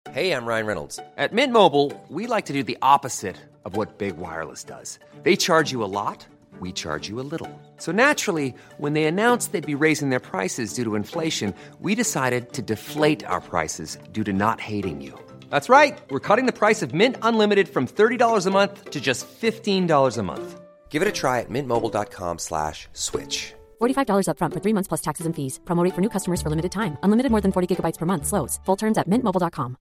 Hey, I'm Ryan Reynolds. At Mint Mobile, we like to do the opposite of what Big Wireless does. They charge you a lot, we charge you a little. So naturally, when they announced they'd be raising their prices due to inflation, we decided to deflate our prices due to not hating you. That's right. We're cutting the price of Mint Unlimited from $30 a month to just $15 a month. Give it a try at mintmobile.com/switch. $45 up front for 3 months plus taxes and fees. Promo rate for new customers for limited time. Unlimited more than 40 gigabytes per month. Slows full terms at mintmobile.com.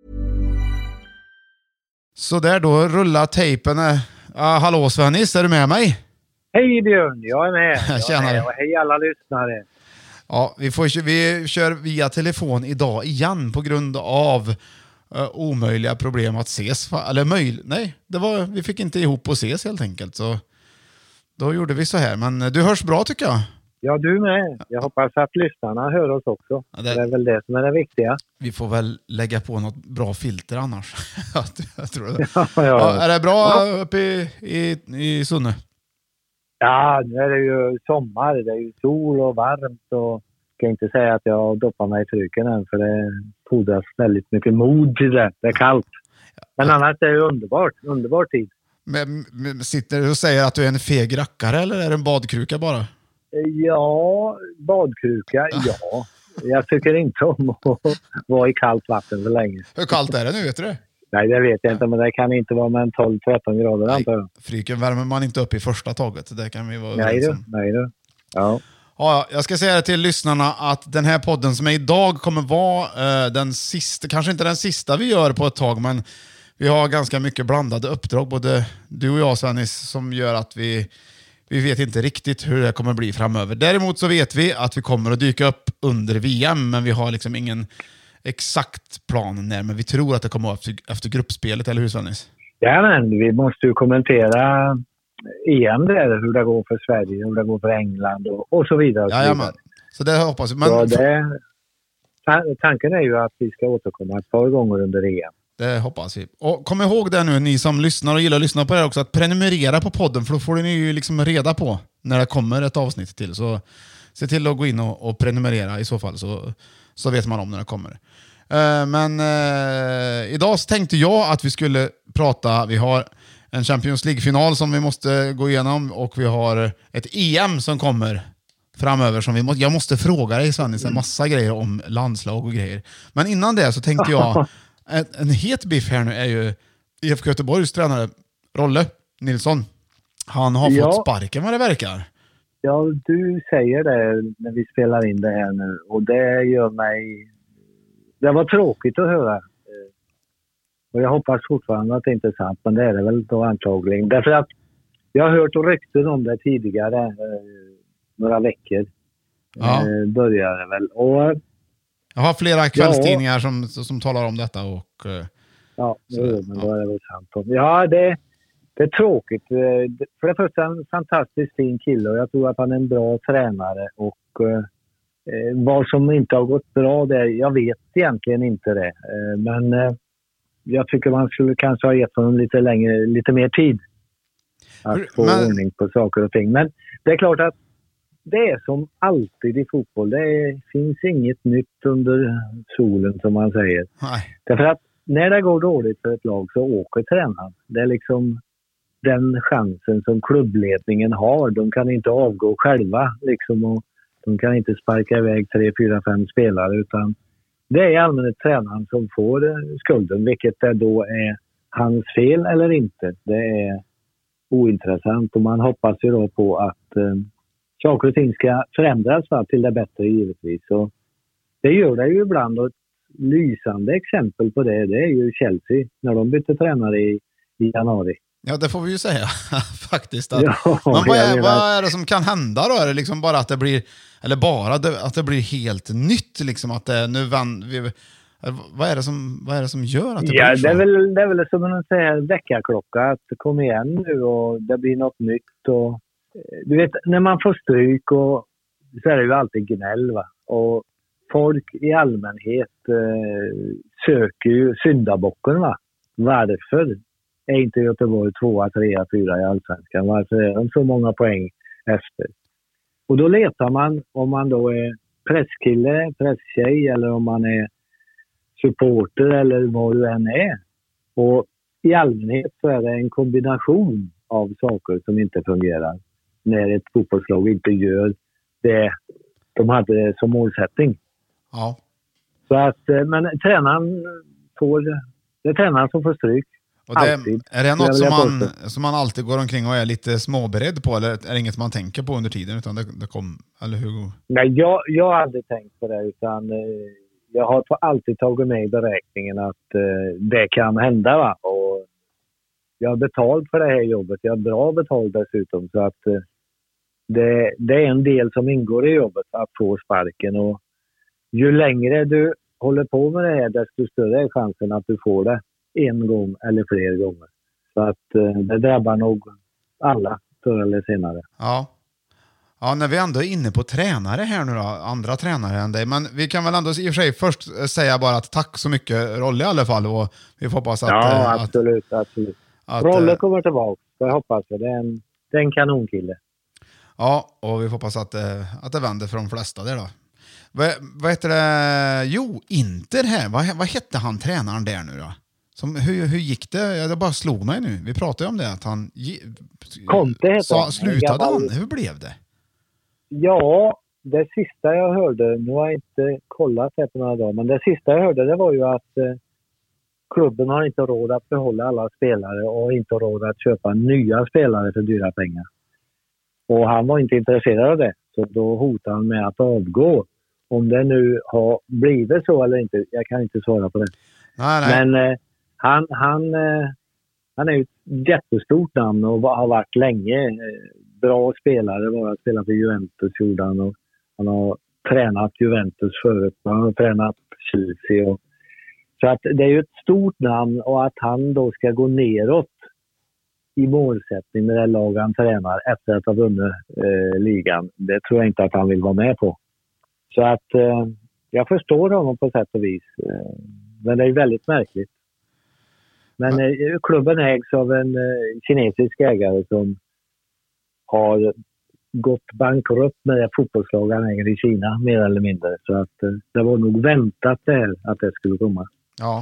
Så där då rullar tejpen. Hallå Svennis, är du med mig? Hej Björn, jag är med. Tjena. Och hej alla lyssnare. Ja, vi kör via telefon idag igen på grund av omöjliga problem att ses. Eller vi fick inte ihop att ses helt enkelt. Så då gjorde vi så här. Men du hörs bra tycker jag. Ja, du med. Jag hoppas att lyssnarna hör oss också. Ja, det är väl det som är det viktiga. Vi får väl lägga på något bra filter annars. Jag tror det. Ja. Är det bra uppe i Sunne? Ja, nu är det ju sommar. Det är ju sol och varmt. Och jag ska inte säga att jag doppar mig i trycken än. För det fordras väldigt mycket mod till det. Det är kallt. Men annars är det underbart. Underbar tid. Men sitter du och säger att du är en feg rackare eller är det en badkruka bara? Ja, badkruka, ja. Jag tycker inte om att vara i kallt vatten för länge. Hur kallt är det nu, vet du det? Nej, det vet jag inte, men det kan inte vara med en 12-13 grader antar jag. Fryken värmer man inte upp i första taget. Det kan vi vara Nej du. Ja. Ja, jag ska säga det till lyssnarna att den här podden som är idag kommer vara den sista, kanske inte den sista vi gör på ett tag, men vi har ganska mycket blandade uppdrag, både du och jag Svennis, som gör att vi vet inte riktigt hur det kommer bli framöver. Däremot så vet vi att vi kommer att dyka upp under VM, men vi har liksom ingen exakt plan när, men vi tror att det kommer efter gruppspelet, eller hur Svennis? Ja, men vi måste ju kommentera EM där, hur det går för Sverige, hur det går för England och så vidare. Jajamän, så det hoppas vi. Men tanken är ju att vi ska återkomma ett par gånger under EM. Det hoppas vi. Och kom ihåg det nu, ni som lyssnar och gillar att lyssna på det också, att prenumerera på podden, för då får ni ju liksom reda på när det kommer ett avsnitt till. Så se till att gå in och prenumerera i så fall, så vet man om när det kommer. Men idag så tänkte jag att vi skulle prata, vi har en Champions League-final som vi måste gå igenom och vi har ett EM som kommer framöver som jag måste fråga dig Svennis en massa grejer om landslag och grejer. Men innan det så tänkte jag en het biff här nu är ju IFK Göteborgs tränare Rolle Nilsson. Han har fått sparken vad det verkar. Ja, du säger det när vi spelar in det här nu. Och det gör mig... Det var tråkigt att höra. Och jag hoppas fortfarande att det inte är sant. Men det är det väl då antagligen. Därför att jag har hört rykten om det tidigare. Några veckor. Började väl. Och... Jag har flera kvällstidningar som talar om detta. Och, men då är det väl sant. Ja, det är tråkigt. För det första en fantastiskt fin kille och jag tror att han är en bra tränare. Och vad som inte har gått bra, jag vet egentligen inte det. Men jag tycker man skulle kanske ha gett honom lite mer tid att få ordning på saker och ting. Men det är klart att det är som alltid i fotboll. Det finns inget nytt under solen som man säger. Nej. Därför att när det går dåligt för ett lag så åker tränaren. Det är liksom den chansen som klubbledningen har. De kan inte avgå själva liksom, och de kan inte sparka iväg 3, 4, 5 spelare utan det är i allmänhet tränaren som får skulden. Vilket det då är hans fel eller inte. Det är ointressant och man hoppas ju då på att saker och ting ska förändras till det bättre givetvis. Så det gör det ju ibland och ett lysande exempel på det är ju Chelsea när de bytte tränare i januari. Ja, det får vi ju säga faktiskt. Men vad är det som kan hända då? Är det liksom bara att det blir, eller bara att det blir helt nytt liksom att det nu vad är det som gör att det blir så? Det är väl som man säger väckarklocka att kom igen nu och det blir något nytt och du vet, när man får stryk och så är det ju alltid gnäll va? Och folk i allmänhet söker ju syndabocken va? Varför är inte Göteborg 2, 3, 4 i Allsvenskan? Varför är de så många poäng efter? Och då letar man om man då är presskille, presstjej eller om man är supporter eller vad du än är. Och i allmänhet så är det en kombination av saker som inte fungerar när ett fotbollslag inte gör det de hade som målsättning. Ja. Så att, men det är tränaren som får stryk. Och det, alltid. är det något som man alltid går omkring och är lite småberedd på, eller är det inget man tänker på under tiden, utan det kom, eller hur? Nej, jag har aldrig tänkt på det, utan jag har alltid tagit med i beräkningen att det kan hända, va? Och jag har betalt för det här jobbet. Jag har bra betalt dessutom, så att det är en del som ingår i jobbet att få sparken. Och ju längre du håller på med det här, desto större är chansen att du får det en gång eller fler gånger. Så att det drabbar nog alla förr eller senare. Ja. Ja, när vi ändå är inne på tränare här nu då, andra tränare än dig, men vi kan väl ändå i och för sig först säga bara att tack så mycket, Rolle, i alla fall, och vi får hoppas att... Ja, absolut. Rolle kommer tillbaka, jag hoppas det. Det är en kanonkille. Ja, och vi hoppas att det vänder för de flesta där då. Vad heter det? Jo, Inter här. Vad hette han, tränaren där nu då? Hur gick det? Det bara slog mig nu. Vi pratade ju om det, att han... Conte heter han. Slutade han? Hur blev det? Ja, det sista jag hörde, nu har jag inte kollat det på några dagar, men det sista jag hörde, det var ju att klubben har inte råd att behålla alla spelare och inte råd att köpa nya spelare för dyra pengar. Och han var inte intresserad av det, så då hotade han med att avgå. Om det nu har blivit så eller inte, jag kan inte svara på det. Nej. Men han är ju ett jättestort namn och har varit länge. Bra spelare, bara spelat för Juventus gjorde han, och han har tränat Juventus förut, han har tränat Chelsea. Så att det är ju ett stort namn, och att han då ska gå neråt i målsättning med det lag han tränar efter att ha vunnit ligan, det tror jag inte att han vill vara med på. Så att jag förstår honom på sätt och vis. Men det är väldigt märkligt. Men klubben ägs av en kinesisk ägare som har gått bankrutt med det fotbollslag han äger i Kina, mer eller mindre. Så att det var nog väntat det att det skulle komma. Ja.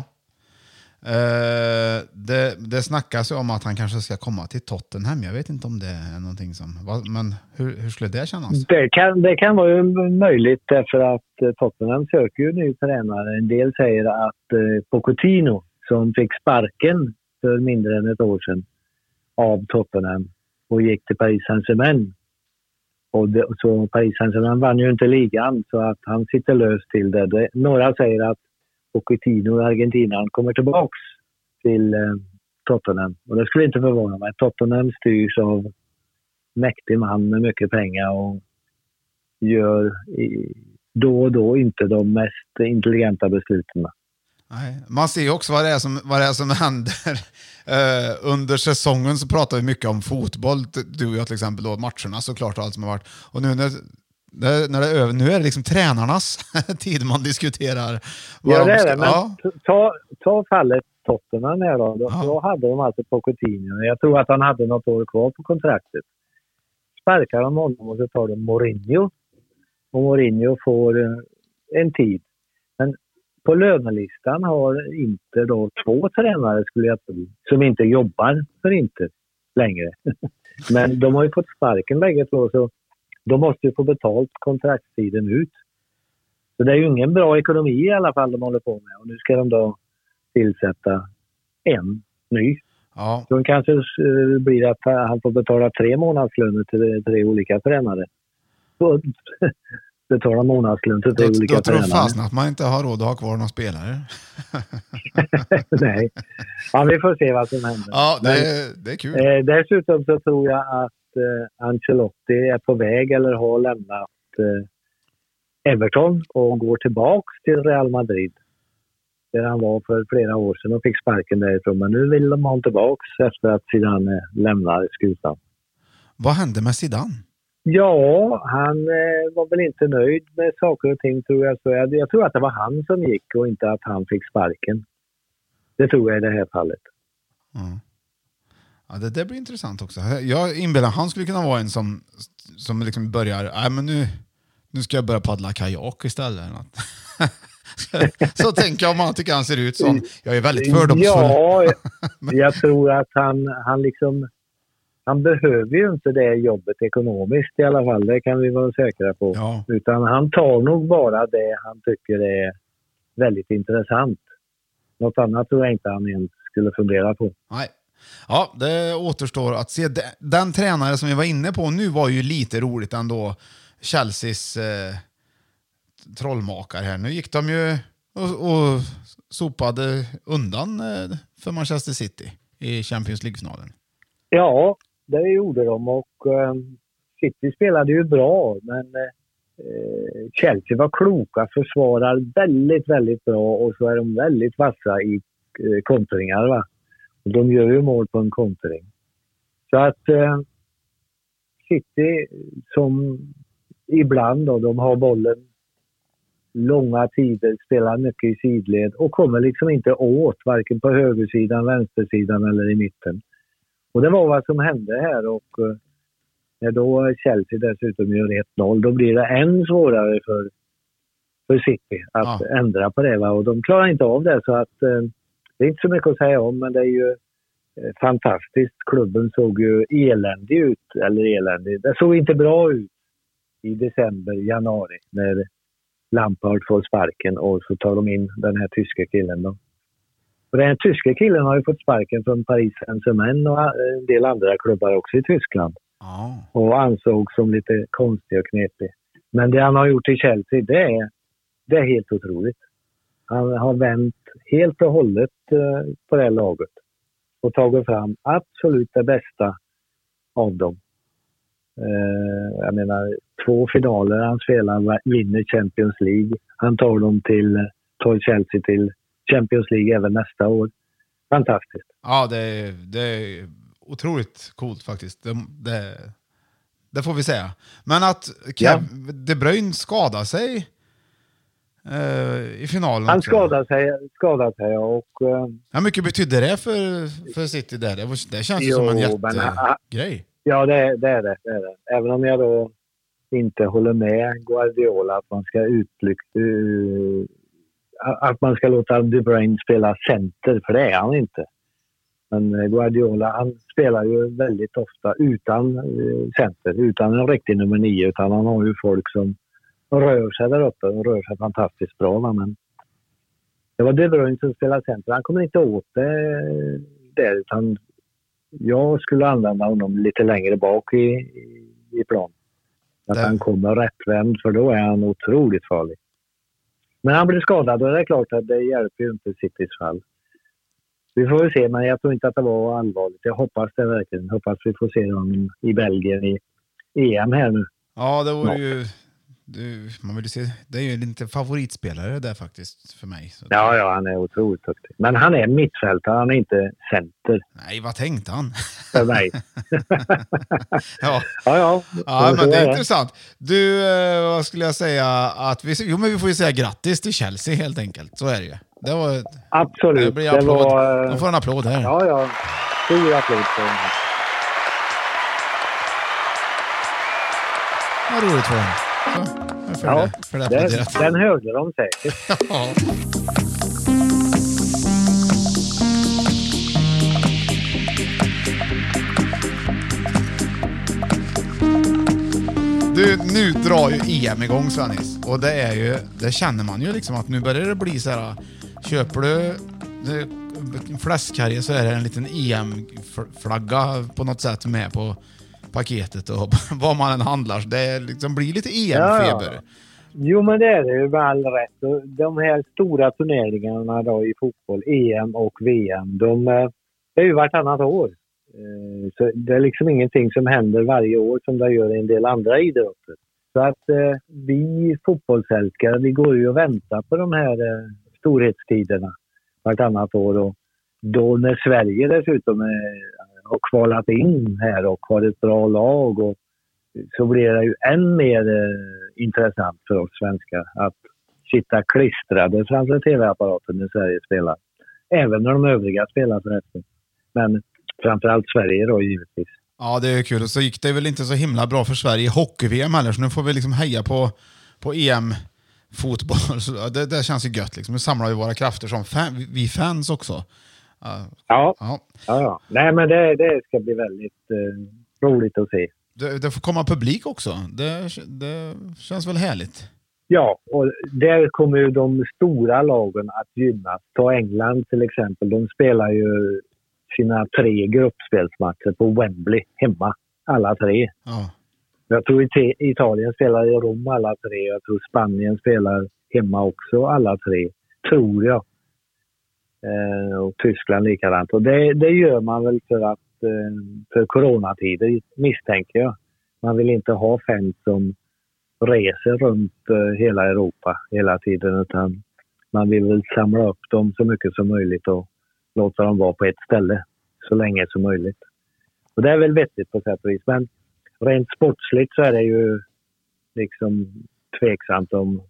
Det snackas ju om att han kanske ska komma till Tottenham. Jag vet inte om det är någonting som... Men hur skulle det kännas? Det kan vara ju möjligt, därför att Tottenham söker ju ny tränare. En del säger att Pochettino, som fick sparken för mindre än ett år sedan av Tottenham och gick till Paris Saint-Germain. Så Paris Saint-Germain vann ju inte ligan, så att han sitter löst till det. Några säger att Pochettino, Argentinaren, kommer tillbaks till Tottenham. Och det skulle inte förvåna mig. Tottenham styrs av mäktig man med mycket pengar och gör då och då inte de mest intelligenta besluten. Nej. Man ser ju också vad det är som händer. Under säsongen så pratar vi mycket om fotboll. Du och jag till exempel, då, matcherna såklart och allt som har varit. Och nu när det är över, nu är det liksom tränarnas tid man diskuterar. Ja, det är det. Men ta fallet Tottenham här då. Då hade de alltså Pochettino. Jag tror att han hade något år kvar på kontraktet. Sparkar de honom och så tar de Mourinho. Och Mourinho får en tid. Men på lönelistan har inte då 2 tränare, skulle jag tro, som inte jobbar för inte längre. Men de har ju fått sparken bägge två, så de måste ju få betalt kontraktstiden ut. Så det är ju ingen bra ekonomi i alla fall de håller på med. Och nu ska de då tillsätta en ny. Ja. Så kanske blir att han får betala 3 månadslöner till 3 olika tränare. Så betala månadslön till 3 olika tränare. Då tror fast att man inte har råd att ha kvar några spelare. Nej. Ja, vi får se vad som händer. Ja, det är kul. Dessutom så tror jag att Ancelotti är på väg eller har lämnat Everton och går tillbaks till Real Madrid. Där han var för flera år sedan och fick sparken därifrån. Men nu vill de ha tillbaks efter att Zidane lämnar skutan. Vad hände med Zidane? Ja, han var väl inte nöjd med saker och ting, tror jag. Så jag tror att det var han som gick och inte att han fick sparken. Det tror jag i det här fallet. Mm. Ja, det blir intressant också. Jag inbillar han skulle kunna vara en som liksom börjar, nej men nu ska jag börja paddla kajak istället. Så tänker jag om man tycker han ser ut som. Jag är väldigt fördomsfull. Ja, jag tror att han liksom... Han behöver ju inte det jobbet ekonomiskt i alla fall. Det kan vi vara säkra på. Ja. Utan han tar nog bara det han tycker är väldigt intressant. Något annat tror jag inte han ens skulle fundera på. Nej. Ja, det återstår att se. Den tränare som vi var inne på nu var ju lite roligt ändå. Chelseas trollmakare här. Nu gick de ju och sopade undan för Manchester City i Champions League-finalen. Ja, det gjorde de och City spelade ju bra, men Chelsea var kloka, försvarar väldigt, väldigt bra och så är de väldigt vassa i kontringar, va? De gör ju mål på en kontring. Så att City som ibland då, de har bollen långa tider, spelar mycket i sidled och kommer liksom inte åt varken på högersidan, vänstersidan eller i mitten. Och det var vad som hände här och när då Chelsea dessutom gör 1-0 då blir det än svårare för City att ändra på det, va? Och de klarar inte av det, så att det är inte så mycket att säga om, men det är ju fantastiskt. Klubben såg ju eländig ut, eller eländig. Det såg inte bra ut i december, januari när Lampard får sparken och så tar de in den här tyska killen då. Och den här tyska killen har ju fått sparken från Paris Saint-Germain och en del andra klubbar också i Tyskland. Och ansågs som lite konstig och knepig. Men det han har gjort i Chelsea, det är helt otroligt. Han har vänt helt och hållet på det här laget och tagit fram absolut det bästa av dem. Jag menar, 2 finaler han spelar, vinner Champions League. Han tar Chelsea till Champions League även nästa år. Fantastiskt. Ja, det är otroligt coolt faktiskt. Det får vi säga. Men att De Bruyne skadar sig i finalen. Han skadade sig och... Hur mycket betyder det för City där? Det känns ju som en jättegrej. Ja, det är det. Även om jag då inte håller med Guardiola att man ska att man ska låta De Bruyne spela center, för det är han inte. Men Guardiola, han spelar ju väldigt ofta utan center, utan en riktig nummer 9, utan han har ju folk som rör sig där uppe och rör sig fantastiskt bra. Men det var De Bruyne som spelade center. Han kommer inte åt det där, utan jag skulle använda honom lite längre bak i plan. Att han kommer rättvänd, för då är han otroligt farlig. Men han blir skadad och det är klart att det hjälper ju inte Citys fall. Vi får väl se, men jag tror inte att det var allvarligt. Jag hoppas det verkligen. Hoppas vi får se honom i Belgien i EM här nu. Ja, det vore ju... man vill se, det är ju lite favoritspelare där faktiskt för mig. Så ja, han är otroligt duktig. Men han är mittfältare, han är inte center. Nej, vad tänkte han? För mig. Ja, men det är intressant. Du, vad skulle jag säga? Men vi får ju säga grattis till Chelsea helt enkelt. Så är det ju. Det var, absolut. Det blir applåd. De får en applåd här. Ja. Stor applåd för den här. Vad roligt för honom. Den hörde de säkert. Ja. Du, nu drar ju EM igång, Svennis. Och det känner man ju liksom att nu börjar det bli så här. Köper du en fläskkarge så är det en liten EM-flagga på något sätt med på paketet och vad man än handlar. Det liksom blir lite EM-feber. Ja. Jo, men det är det ju med all rätt. De här stora turneringarna då i fotboll, EM och VM, det är ju vartannat år. Så det är liksom ingenting som händer varje år som det gör i en del andra idrotter. Så att vi fotbollsälskare, vi går ju och väntar på de här storhetstiderna vartannat år. Och då när Sverige dessutom har kvalat in här och har ett bra lag, och så blir det ju än mer intressant för oss svenskar att sitta klistrade framför tv-apparaten när Sverige spelar. Även när de övriga spelar förresten. Men framförallt Sverige då givetvis. Ja, det är kul. Och så gick det väl inte så himla bra för Sverige i hockey-VM heller, så nu får vi liksom heja på EM fotboll. Så det känns ju gött liksom. Nu samlar vi våra krafter som vi fans också. Ja. Nej, men det ska bli väldigt roligt att se. Det får komma publik också. Det känns väl härligt. Ja, och där kommer ju de stora lagen att gynnas. Ta England till exempel. De spelar ju sina 3 gruppspelsmatcher på Wembley hemma. Alla 3. Ja. Jag tror Italien spelar i Rom alla 3. Jag tror Spanien spelar hemma också alla 3. Tror jag. Och Tyskland likadant. Och det gör man väl för coronatider, misstänker jag. Man vill inte ha fans som reser runt hela Europa hela tiden, utan man vill väl samla upp dem så mycket som möjligt och låta dem vara på ett ställe så länge som möjligt. Och det är väl vettigt på sätt och vis. Men rent sportsligt så är det ju liksom tveksamt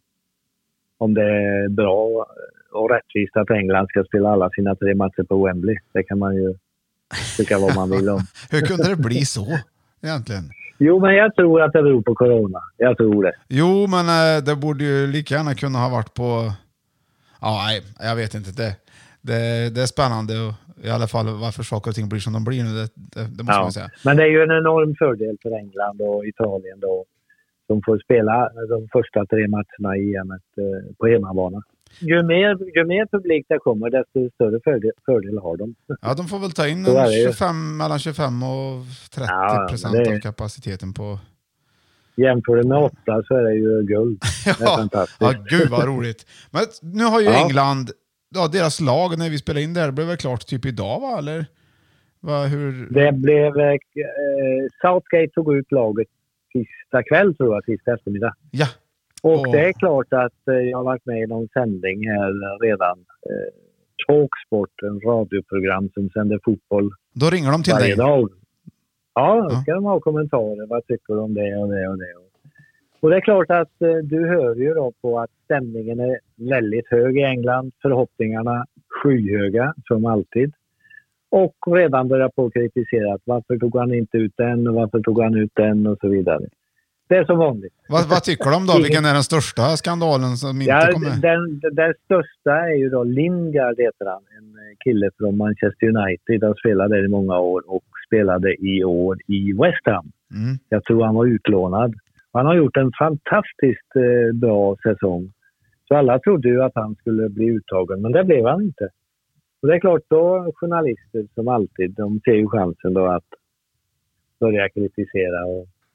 om det är bra och rättvist att England ska spela alla sina 3 matcher på Wembley. Det kan man ju tycka vad man vill om. Hur kunde det bli så egentligen? Jo, men jag tror att det beror på corona. Jag tror det. Jo, men det borde ju lika gärna kunna ha varit på... Ja, nej, jag vet inte. Det är spännande och i alla fall varför saker och ting blir som de blir nu. Det måste man säga. Men det är ju en enorm fördel för England och Italien då. De får spela de första 3 matcherna i EM på hemmabanan. Ju mer publik det kommer, desto större fördel har de. Ja, de får väl ta in mellan 25 och 30% av kapaciteten på... Jämför det med 8 så är det ju guld. Det är fantastiskt. Ja, gud vad roligt. Men nu har ju England, deras lag när vi spelade in det blev väl klart typ idag, va? Eller? Hur? Det blev... Southgate tog ut laget sista kväll, tror jag, sista eftermiddag. Ja. Och det är klart att jag har varit med i någon sändning här redan. Talksport, en radioprogram som sänder fotboll. Då ringer de till dig? Dag. Ja, då ska de ha kommentarer. Vad tycker du om det och det och det? Och det är klart att du hör ju då på att stämningen är väldigt hög i England. Förhoppningarna skyhöga, som alltid. Och redan börjar på att kritisera att varför tog han inte ut den och varför tog han ut den och så vidare. Det är som vanligt. Vad tycker de då? Vilken är den största skandalen som inte kommer? Den största är ju då Lingard, heter han. En kille från Manchester United. Han spelade där i många år och spelade i år i West Ham. Mm. Jag tror han var utlånad. Han har gjort en fantastiskt bra säsong. Så alla trodde ju att han skulle bli uttagen, men det blev han inte. Och det är klart då, journalister som alltid, de ser ju chansen då att börja kritisera.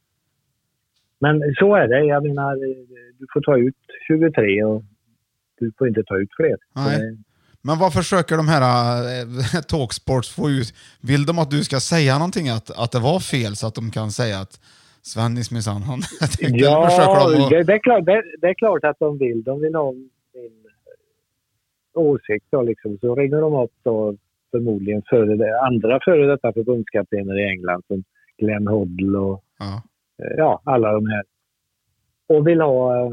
Men så är det. Jag menar, du får ta ut 23 och du får inte ta ut fler. Nej. Men vad försöker de här Talksports få ut? Vill de att du ska säga någonting att det var fel så att de kan säga att Svennis minsann han... Det är klart att de vill. De vill ha min åsikt då, liksom. Så ringer de upp då förmodligen andra före detta förbundskaptener i England som Glenn Hoddle och alla de här. Och vill ha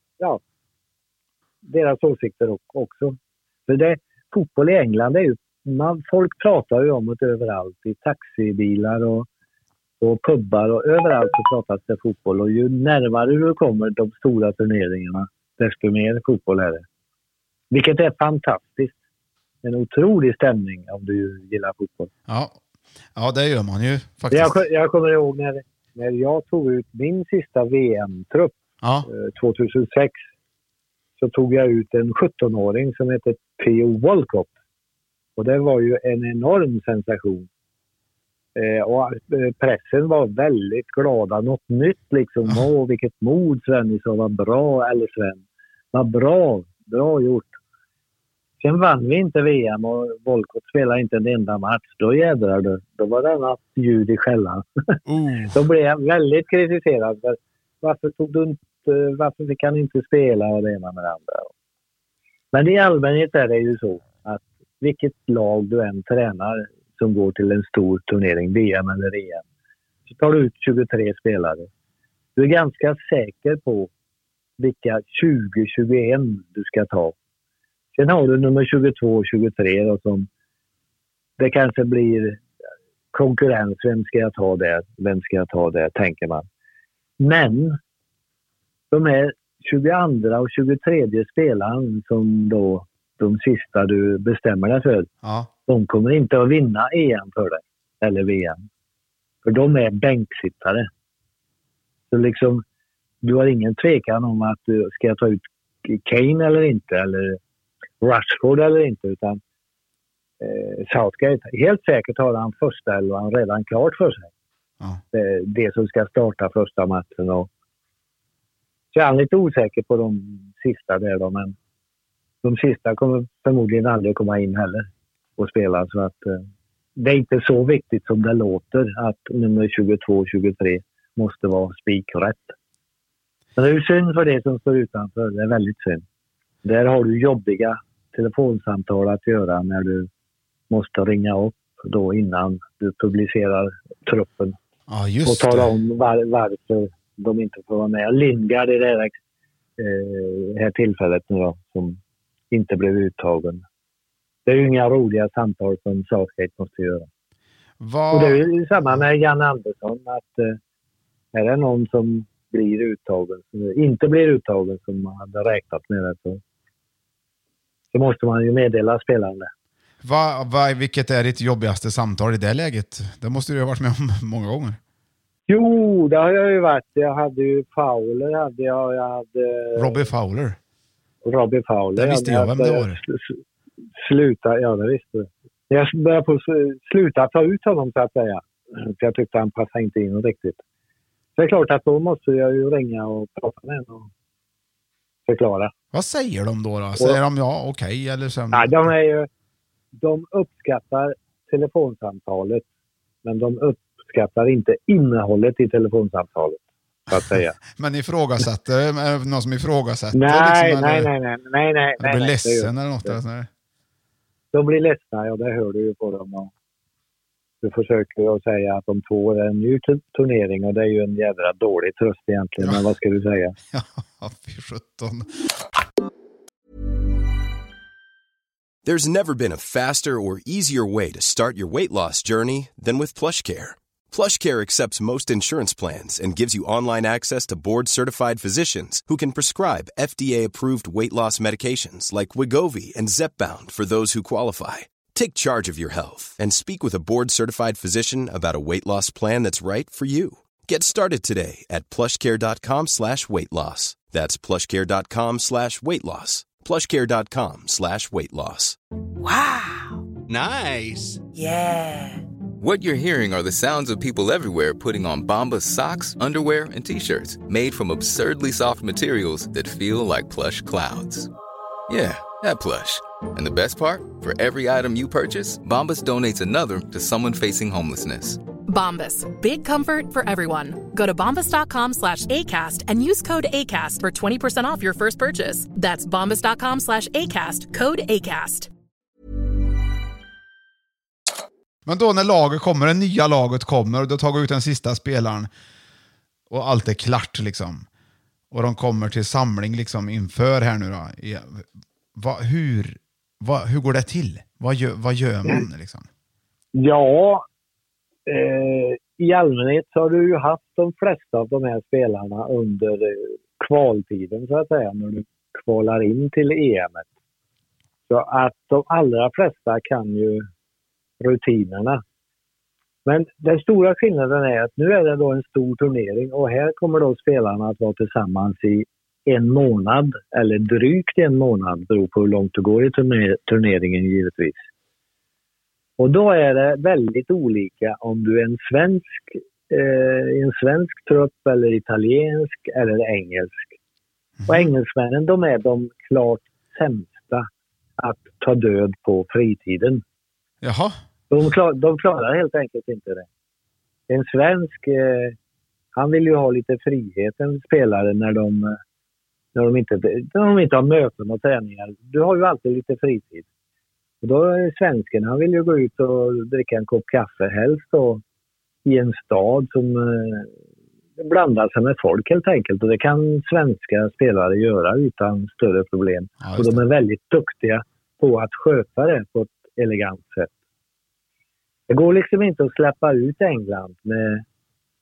deras åsikter också. För fotboll i England är ju... folk pratar ju om det överallt. I taxibilar och pubbar och överallt så pratas det fotboll. Och ju närmare du kommer de stora turneringarna, desto mer fotboll är det. Vilket är fantastiskt. En otrolig stämning om du gillar fotboll. Ja, det gör man ju faktiskt. Jag kommer ihåg när jag tog ut min sista VM-trupp 2006, så tog jag ut en 17-åring som heter Theo Walcott. Och det var ju en enorm sensation. Och pressen var väldigt glada. Något nytt liksom. Vilket mod Sven, så var bra, eller Sven. Vad bra gjort. Sen vann vi inte VM och Volkot spelade inte en enda match. Då jädrar du. Då var det annat ljud i skällan. Då blev jag väldigt kritiserad. Varför fick han inte spela och det ena med det andra? Men i allmänhet är det ju så att vilket lag du än tränar som går till en stor turnering, VM eller EM, så tar du ut 23 spelare. Du är ganska säker på vilka 20-21 du ska ta. Sen har du nummer 22 och 23 då, som det kanske blir konkurrens. Vem ska jag ta där, tänker man. Men de här 22 och 23 spelaren som då de sista du bestämmer dig för. Ja. De kommer inte att vinna EM för dig. Eller VM. För de är bänksittare. Så liksom, du har ingen tvekan om att du ska ta ut Kane eller inte. Eller Rashford eller inte. Utan Southgate. Helt säkert har han första elvan redan klart för sig. Ja. Det som ska starta första matchen. Och så är han lite osäker på de sista där då. Men de sista kommer förmodligen aldrig komma in heller och spela. Så att det är inte så viktigt som det låter att nummer 22 och 23 måste vara spikrätt. Men det är ju synd för det som står utanför. Det är väldigt synd. Där har du jobbiga telefonsamtal att göra när du måste ringa upp då innan du publicerar truppen. Ja, just och tala det. om varför de inte får vara med. Lingard i det här tillfället nu då, som inte blev uttagen. Det är ju inga roliga samtal som Southgate måste göra. Och det är ju samma med Jan Andersson, att är det någon som blir uttagen, inte blir uttagen som man hade räknat med det, så måste man ju meddela spelaren det. Vilket är ditt jobbigaste samtal i det läget? Det måste du ha varit med om många gånger. Jo, det har jag ju varit. Jag hade ju Fowler. Jag hade Robbie Fowler. Robbie Fowler. Det visste jag vem det var. Sluta, ja det visste jag. Jag började på sluta ta ut honom så att säga. För jag tyckte han passade inte in riktigt. Så det är klart att då måste jag ju ringa och prata med honom och förklara. Vad säger de då? Säger de ja, okej, eller så? Nej, de uppskattar telefonsamtalet, men de uppskattar inte innehållet i telefonsamtalet, så att säga. Men ifrågasätter någon som ifrågasätter? Nej, liksom, nej. De blir ledsen eller något? Eller? De blir ledsna, ja det hör du ju på dem. Du försöker att säga att de två är en ny turnering och det är ju en jävla dålig tröst egentligen, men vad ska du säga? Ja, fy 17. There's never been a faster or easier way to start your weight loss journey than with PlushCare. PlushCare accepts most insurance plans and gives you online access to board-certified physicians who can prescribe FDA-approved weight loss medications like Wegovy and Zepbound for those who qualify. Take charge of your health and speak with a board-certified physician about a weight loss plan that's right for you. Get started today at plushcare.com/weightloss. That's plushcare.com/weightloss. plushcare.com/weightloss. Wow. Nice. Yeah. What you're hearing are the sounds of people everywhere putting on Bombas socks, underwear, and T-shirts made from absurdly soft materials that feel like plush clouds. Yeah, that plush. And the best part? For every item you purchase, Bombas donates another to someone facing homelessness. Bombas. Big comfort for everyone. Go to bombas.com/ACAST and use code ACAST for 20% off your first purchase. That's bombas.com/ACAST. Code ACAST. Men då när laget kommer, det nya laget kommer och då tar ut den sista spelaren och allt är klart liksom. Och de kommer till samling liksom inför här nu då. Hur går det till? Vad gör man liksom? Ja, i allmänhet så har du ju haft de flesta av de här spelarna under kvaltiden så att säga, när du kvalar in till EM. Så att de allra flesta kan ju rutinerna. Men den stora skillnaden är att nu är det då en stor turnering och här kommer då spelarna att vara tillsammans i en månad eller drygt en månad, beror på hur långt det går i turneringen givetvis. Och då är det väldigt olika om du är en svensk trupp eller italiensk eller engelsk. Och engelsmännen, de är de klart sämsta att ta död på fritiden. Jaha. De klarar helt enkelt inte det. En svensk, han vill ju ha lite frihet, en spelare när de inte har möten och träningar. Du har ju alltid lite fritid. Och då är svensken, han vill ju gå ut och dricka en kopp kaffe helst då, i en stad som blandar sig med folk helt enkelt. Och det kan svenska spelare göra utan större problem. Ja, och de är väldigt duktiga på att sköta det på ett elegant sätt. Det går liksom inte att släppa ut England med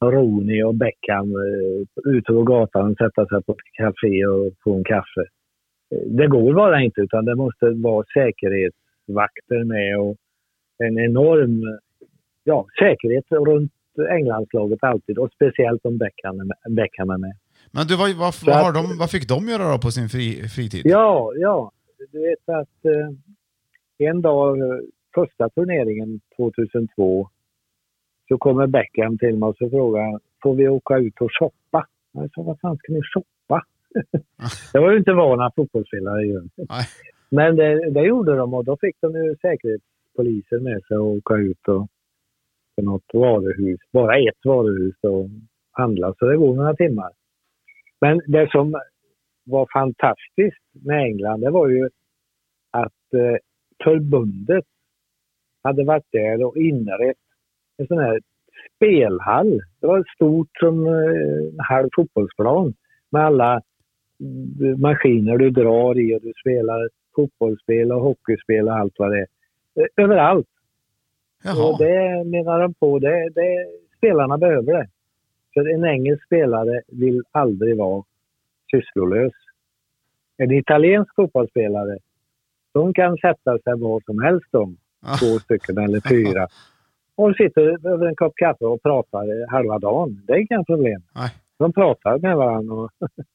Rooney och Beckham ute på gatan och sätta sig på ett café och få en kaffe. Det går bara inte, utan det måste vara säkerhetsvakter med och en enorm säkerhet runt Englandslaget alltid, och speciellt om Beckham är med. Men du, vad fick de göra då på sin fritid? Ja, du vet att en dag, första turneringen 2002, så kommer Beckham till mig och så frågar, får vi åka ut och shoppa? Jag sa, vad fan ska ni shoppa? Det var ju inte vana fotbollsspelare ju. Men det gjorde de, och då fick de ju säkerhetspoliser med sig och åka ut och på något varuhus, bara ett varuhus, och handla, så det går några timmar. Men det som var fantastiskt med England, det var ju att förbundet hade varit där och inrett en sån här spelhall. Det var stort som en halv fotbollsplan med alla maskiner du drar i, och du spelar fotbollsspel och hockeyspel och allt vad det är. Överallt. Jaha. Och det menar de på, det spelarna behöver det. För en engelsk spelare vill aldrig vara sysslolös. En italiensk fotbollsspelare, de kan sätta sig var som helst om 2 stycken eller 4. Och sitter över en kopp kaffe och pratar halva dagen. Det är inga problem. Nej. De pratar med varandra.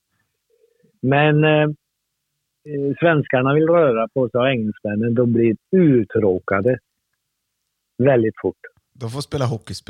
Men svenskarna vill röra på sig, och engelsmännen, de blir uttråkade väldigt fort. De får spela hockeyspel.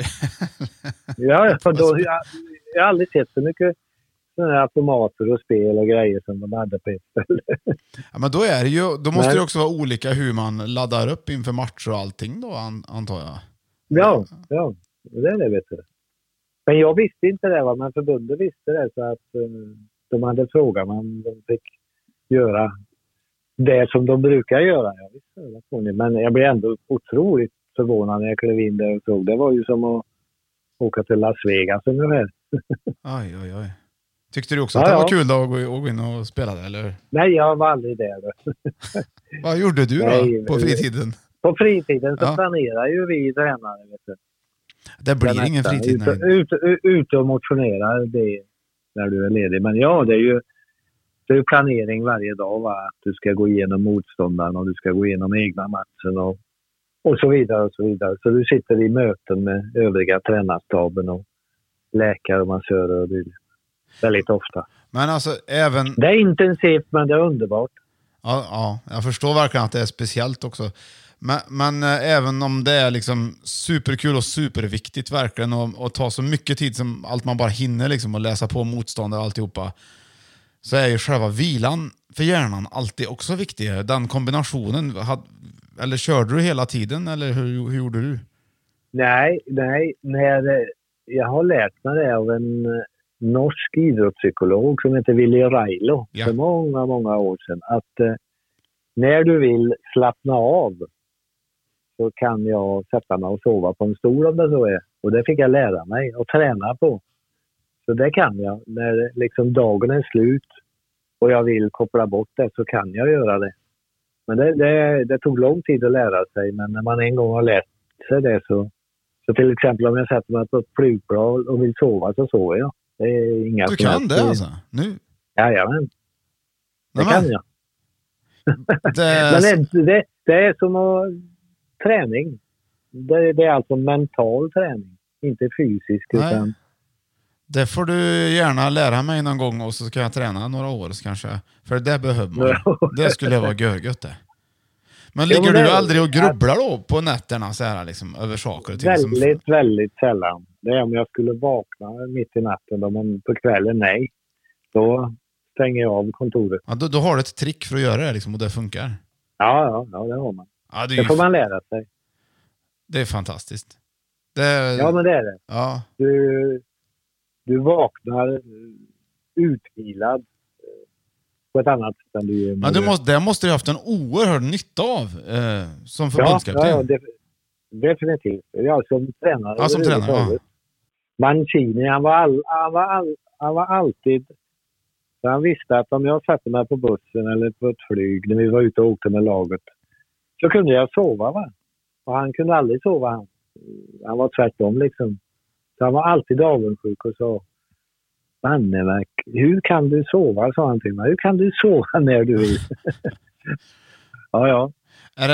Ja, för då, jag har aldrig sett så mycket sådana automater och spel och grejer som de hade på ett ställe. Ja, men då måste det också vara olika hur man laddar upp inför matcher och allting då, antar jag. Ja, det är det, vet du. Men jag visste inte det, men förbundet visste det, så att de hade frågat om de fick göra det som de brukar göra. Jag visste det, men jag blev ändå otroligt förvånad när jag klev in där och såg. Det var ju som att åka till Las Vegas ungefär. Aj. Tyckte du också att det var kul då att gå in och spela det, eller? Nej, jag var aldrig där. Vad gjorde du då på fritiden? På fritiden så planerar ju vi tränare, vet du. Det blir ingen fritid. Ute och motionera det när du är ledig. Men ja, det är ju planering varje dag, va? Att du ska gå igenom motståndaren och du ska gå igenom egna matchen och så vidare och så vidare. Så du sitter i möten med övriga tränarstaben och läkare och massörer och det väldigt ofta. Men alltså även... Det är intensivt, men det är underbart. Ja, jag förstår verkligen att det är speciellt också. Men även om det är liksom superkul och superviktigt verkligen och ta så mycket tid som allt man bara hinner liksom och läsa på motståndare och alltihopa, så är ju själva vilan för hjärnan alltid också viktig. Den kombinationen, eller körde du hela tiden eller hur gjorde du? Nej, jag har lärt mig det av en norsk idrottspsykolog som heter Willy Railo för många år sedan, att när du vill slappna av så kan jag sätta mig och sova på en stol om det så är. Och det fick jag lära mig och träna på. Så det kan jag. När liksom dagen är slut och jag vill koppla bort det, så kan jag göra det. Men det tog lång tid att lära sig. Men när man en gång har lärt sig det, så till exempel om jag sätter mig på ett flygplan och vill sova, så sover jag. Det är inga. Du kan det alltså? Nu? Jajamän. Det kan jag. Men det är som träning. Det är alltså mental träning, inte fysisk. Utan... Det får du gärna lära mig någon gång, och så ska jag träna några år kanske. För det behöver man. Det skulle vara görgött det. Men ligger du aldrig och grubblar då på nätterna så här liksom, över saker och ting? Väldigt sällan. Det är om jag skulle vakna mitt i natten, men på kvällen nej. Då stänger jag av kontoret. Ja, då har du ett trick för att göra det liksom, och det funkar. Ja, det har man. Ja, det får man lära sig. Det är fantastiskt. Ja, men det är det. Ja. Du vaknar utvilad på ett annat sätt än du... Men det måste du ha haft en oerhörd nytta av som förbundskapten. Ja, definitivt. Ja, som tränare. Ja, som tränare, ja. Mancini, han var alltid... Han visste att om jag satte mig på bussen eller på ett flyg när vi var ute och åkte med laget, så kunde jag sova, va? Och han kunde aldrig sova. Han var tvärtom liksom. Så han var alltid avundsjuk och sa, Manneverk, hur kan du sova, sa han till mig. Hur kan du sova när du vill? Ja. Har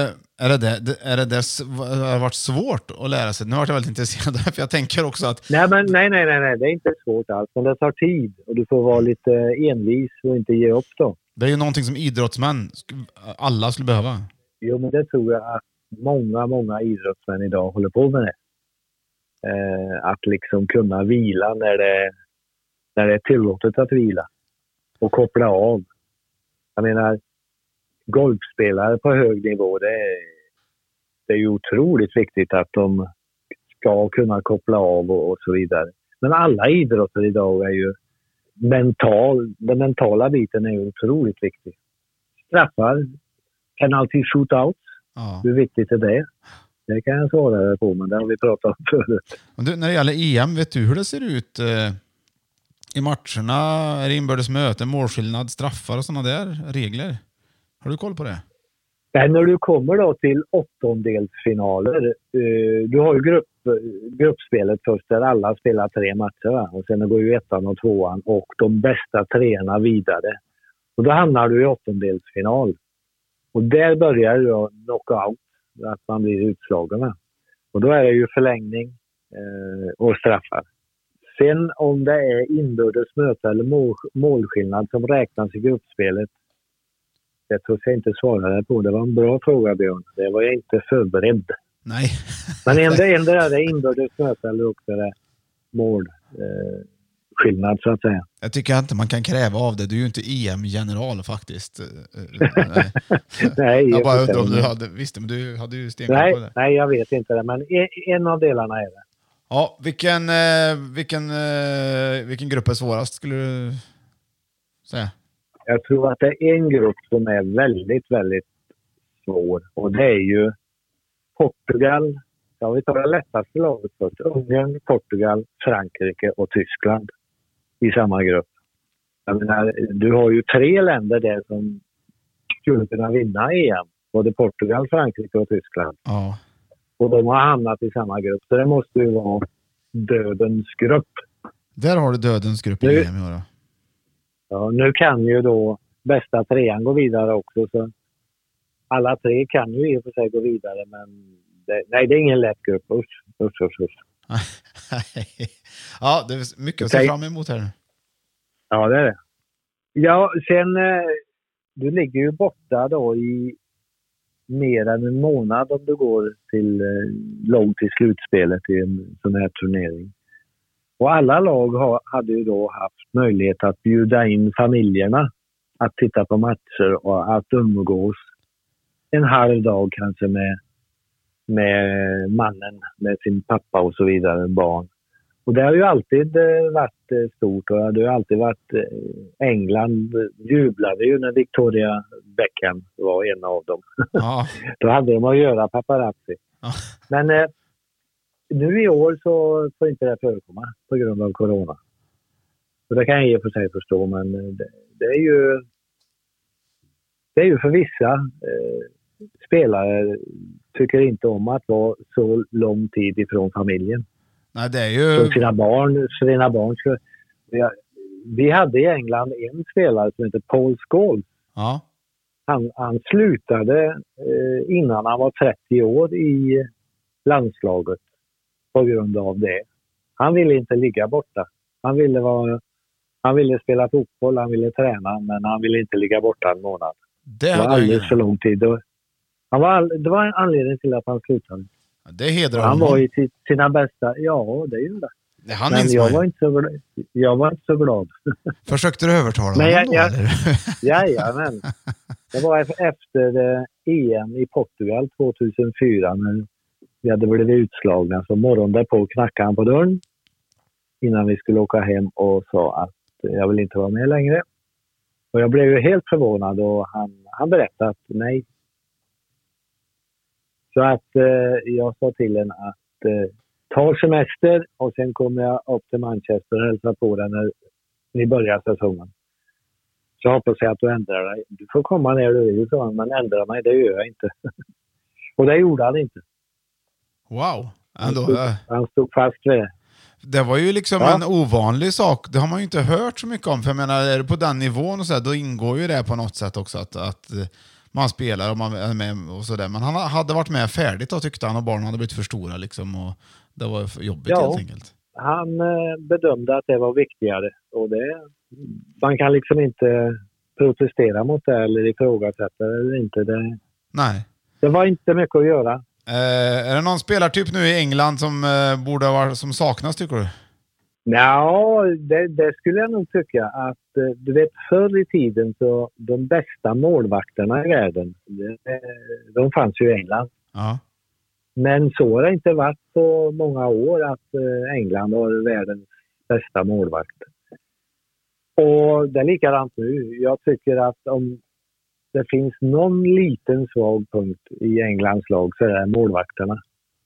det varit svårt att lära sig? Nu har jag väldigt intresserad, för jag tänker också att... Nej, det är inte svårt alls, men det tar tid och du får vara lite envis och inte ge upp då. Det är ju någonting som idrottsmän alla skulle behöva. Jo, men det tror jag att många idrottsmän idag håller på med det. Att liksom kunna vila när det är tillåtet att vila. Och koppla av. Jag menar, golfspelare på hög nivå, det är ju otroligt viktigt att de ska kunna koppla av och så vidare. Men alla idrotter idag är ju den mentala biten är ju otroligt viktig. Straffar, penalty shootouts, hur viktigt är det? Det kan jag svara på, men det har vi pratat om förut. Och när det gäller EM, vet du hur det ser ut i matcherna? Är det inbördes möten, målskillnad, straffar och sådana där regler? Har du koll på det? Nej, när du kommer då till åttondelsfinaler, du har ju gruppspelet först där alla spelar 3 matcher, va? Och sen går ju 1:an och 2:an och de bästa 3:orna vidare. Och då hamnar du i åttondelsfinal. Och där börjar du knockout, att man blir utslagen. Va? Och då är det ju förlängning och straffar. Sen om det är inbördes möte eller målskillnad som räknas i gruppspelet, jag tror jag inte svarade på. Det var en bra fråga, Björn. Det var jag inte förberedd. Nej. Men ändå är det inbördes möte eller också är det målskillnad så att säga. Jag tycker inte man kan kräva av det. Du är ju inte EM-general faktiskt. Nej, jag bara undrar om du hade... Visst, men du hade ju stenkoll på det. Nej, jag vet inte det. Men en av delarna är det. Ja, vilken grupp är svårast skulle du säga? Jag tror att det är en grupp som är väldigt, väldigt svår. Och det är ju Portugal. Ja, vi tar det lättaste laget först. Ungern, Portugal, Frankrike och Tyskland i samma grupp. Jag menar, du har ju 3 länder där som skulle kunna vinna EM. Både Portugal, Frankrike och Tyskland. Ja. Och de har hamnat i samma grupp. Så det måste ju vara dödens grupp. Där har du dödens grupp i EM i år. Ja, nu kan ju då bästa 3:an gå vidare också. Så alla 3 kan ju i och för sig gå vidare. Men det är ingen lätt grupp. Usch. Ja, det är mycket att se fram emot här. Ja, det är det. Ja, sen du ligger ju borta då i mer än en månad om du går till långt i slutspelet i en sån här turnering. Och alla lag hade ju då haft möjlighet att bjuda in familjerna att titta på matcher och att umgås en halv dag kanske med mannen, med sin pappa och så vidare, barn. Och det har ju alltid varit stort och det har ju alltid varit England jublade ju när Victoria Beckham var en av dem. Ja. Då hade de att göra paparazzi. Ja. Men nu i år så får inte det förekomma på grund av corona. Så det kan jag i och för sig förstå, men det är ju för vissa spelare tycker inte om att vara så lång tid ifrån familjen. Nej, det är ju... För sina barn. Vi hade i England en spelare som heter Paul Scholes. Ja. Han slutade innan han var 30 år i landslaget på grund av det. Han ville inte ligga borta. Han ville spela fotboll, han ville träna, men han ville inte ligga borta en månad. Det var alldeles för lång tid. Det var en anledning till att han slutade. Det hedrar han var i sina bästa... Ja, det är ju det. Men jag var inte så glad. Försökte du övertala honom då? Jajamän. Det var efter EM i Portugal 2004 när vi hade blivit utslagna. Så morgonen därpå knackade han på dörren innan vi skulle åka hem och sa att jag vill inte vara med längre. Och jag blev ju helt förvånad och han berättade att nej. Så att jag sa till henne att ta semester och sen kommer jag upp till Manchester och hälsa på den när ni börjar säsongen. Så hoppas jag att du ändrar dig. Du får komma när du vill, så, men ändra mig, det gör jag inte. Och det gjorde han inte. Wow. Han stod fast vid det. Det var ju liksom en ovanlig sak. Det har man ju inte hört så mycket om. För jag menar, är det på den nivån och så där, då ingår ju det på något sätt också att man spelar och man är med och sådär. Men han hade varit med färdigt då, tyckte han, och barnen hade blivit för stora liksom, och det var för jobbigt helt enkelt. Han bedömde att det var viktigare, och man kan liksom inte protestera mot det eller ifrågasätta eller inte. Nej. Det var inte mycket att göra. Är det någon spelartyp nu i England som borde vara, som saknas, tycker du? Ja, det skulle jag nog tycka. Att du vet, förr i tiden så de bästa målvakterna i världen, de fanns ju i England. Ja. Men så har det inte varit på många år att England har världens bästa målvakt. Och det är likadant nu. Jag tycker att om det finns någon liten svag punkt i Englands lag så är det målvakterna.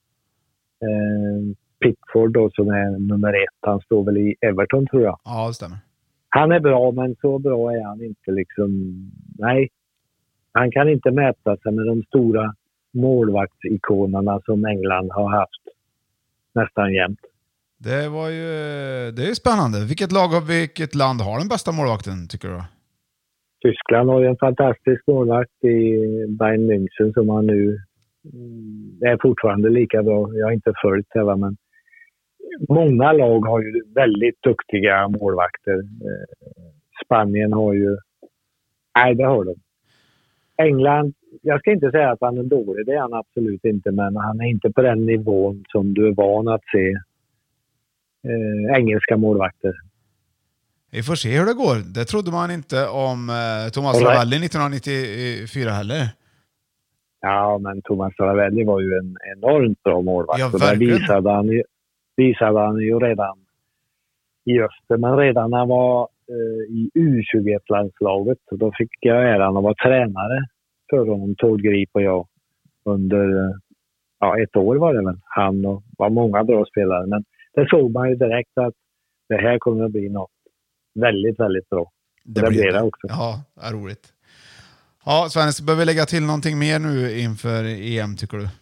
Pickford då, som är nummer 1, han står väl i Everton, tror jag. Ja, det stämmer. Han är bra, men så bra är han inte liksom. Nej, han kan inte mäta sig med de stora målvaktsikonerna som England har haft nästan jämt. Det är spännande. Vilket land har den bästa målvakten, tycker du? Tyskland har ju en fantastisk målvakt i Bayern München som han nu är fortfarande lika bra. Jag har inte följt det, men många lag har ju väldigt duktiga målvakter. Spanien har ju... Nej, det har de. England, jag ska inte säga att han är dålig, det är han absolut inte, men han är inte på den nivån som du är van att se engelska målvakter. Vi får se hur det går. Det trodde man inte om Thomas Ravelli 1994 heller. Ja, men Thomas Ravelli var ju en enormt bra målvakt. Ja, och det visade han ju redan i Öster. Men redan när han var i U21-landslaget, då fick jag äran att vara tränare för honom, Tord Grip och jag. Under 1 år var det väl. Han och var många bra spelare. Men det såg man ju direkt att det här kommer att bli något väldigt, väldigt bra. Det blir det också. Ja, är roligt. Ja, Svennis, behöver vi lägga till någonting mer nu inför EM, tycker du?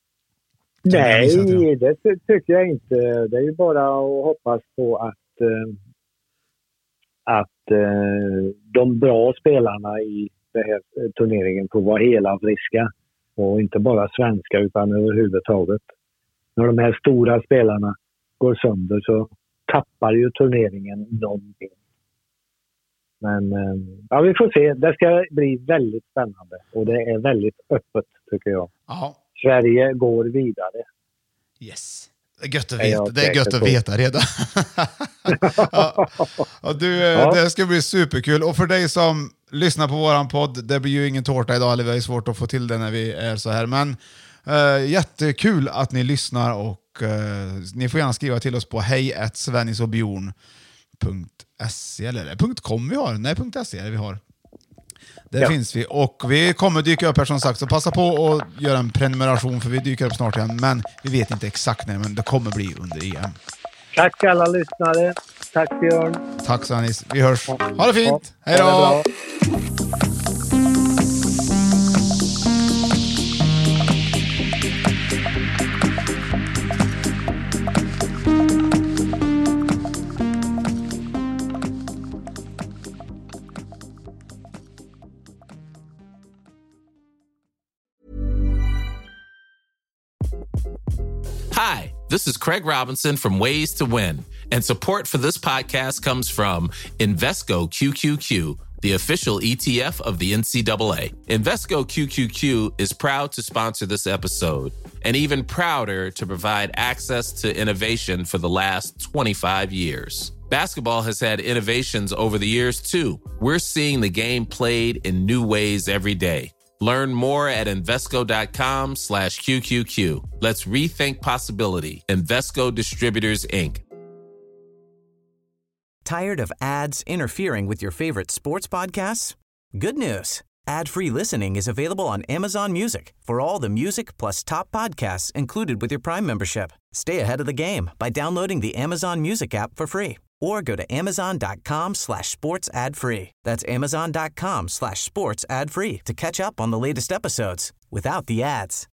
Nej, det tycker jag inte. Det är ju bara att hoppas på att de bra spelarna i den här turneringen får vara hela och friska. Och inte bara svenska utan överhuvudtaget. När de här stora spelarna går sönder så tappar ju turneringen någonting. Men ja, vi får se. Det ska bli väldigt spännande. Och det är väldigt öppet, tycker jag. Ja. Sverige går vidare. Yes. Det är gött att veta. Det är gött att veta redan. Det ska bli superkul. Och för dig som lyssnar på våran podd, det blir ju ingen tårta idag, eller vi har svårt att få till det när vi är så här. Men jättekul att ni lyssnar, och ni får gärna skriva till oss på hej@svenisobjorn.se eller .com vi har. Nej, .se är vi har. Där finns vi, och vi kommer dyka upp här som sagt, så passa på att göra en prenumeration, för vi dyker upp snart igen, men vi vet inte exakt när, men det kommer bli under EM. Tack alla lyssnare. Tack Björn. Tack Svennis. Vi hörs. Ha det fint. Hej då. Hi, this is Craig Robinson from Ways to Win, and support for this podcast comes from Invesco QQQ, the official ETF of the NCAA. Invesco QQQ is proud to sponsor this episode, and even prouder to provide access to innovation for the last 25 years. Basketball has had innovations over the years, too. We're seeing the game played in new ways every day. Learn more at Invesco.com/QQQ. Let's rethink possibility. Invesco Distributors, Inc. Tired of ads interfering with your favorite sports podcasts? Good news. Ad-free listening is available on Amazon Music for all the music plus top podcasts included with your Prime membership. Stay ahead of the game by downloading the Amazon Music app for free or go to Amazon.com/sports ad free. That's Amazon.com/sports ad free to catch up on the latest episodes without the ads.